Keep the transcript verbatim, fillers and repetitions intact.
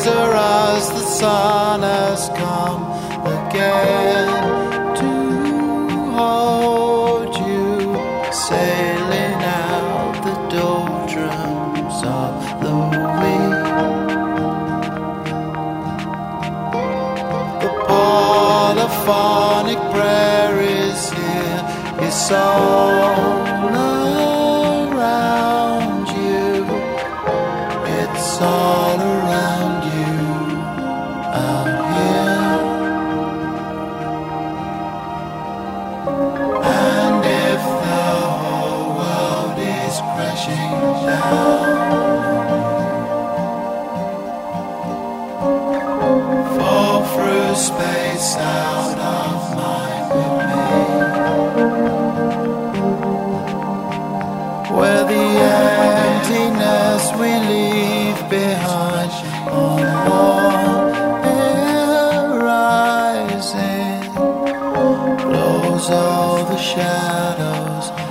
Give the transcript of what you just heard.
closer as the sun has come again to hold you, sailing out the doldrums of the week. The polyphonic prayer is here, it's all around you, it's all around you out here. And if the whole world is crashing down, fall through space out of mind with me, where the emptiness we leave behind on warm air rising blows all the shadows